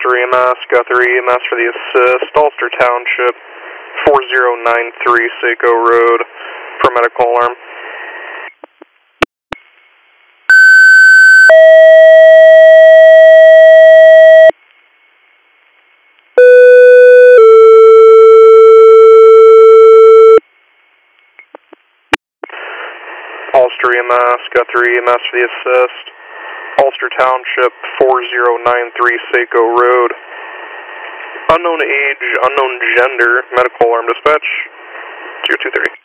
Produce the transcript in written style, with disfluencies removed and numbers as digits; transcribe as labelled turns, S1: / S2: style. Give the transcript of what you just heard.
S1: Ulster EMS, Guthrie EMS for the assist, Ulster Township, 4093 Saco Road for medical alarm. Ulster EMS, Guthrie EMS for the assist, Ulster Township, 4093 Saco Road. Unknown age, unknown gender, medical alarm dispatch, 023.